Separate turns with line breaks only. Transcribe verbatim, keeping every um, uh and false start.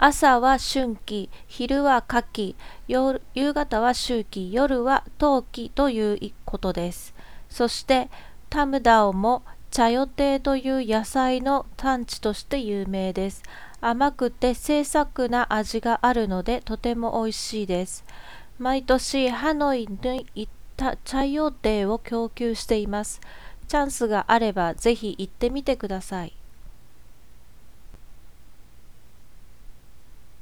朝は春季、昼は夏季、夜夕方は秋季、夜は冬季ということです。そして、タムダオもチャヨテという野菜の産地として有名です。甘くて清晰な味があるのでとても美味しいです。毎年ハノイに行ったチャヨテを供給しています。チャンスがあればぜひ行ってみてください。